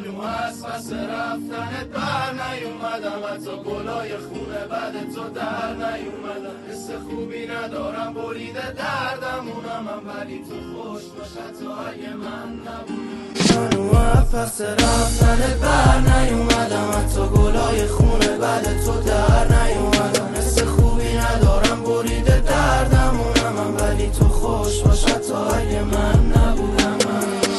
هنو از پس رفتنت بر نیومدم، حتی گلای خونه بعد تو در نیومدم. حس خوبی ندارم بریده دردمونم من، ولی تو خوش باش حتی اگه من نبودم. هنو از پس رفتنت بر نیومدم، حتی گلای خونه بعد تو در نیومدم.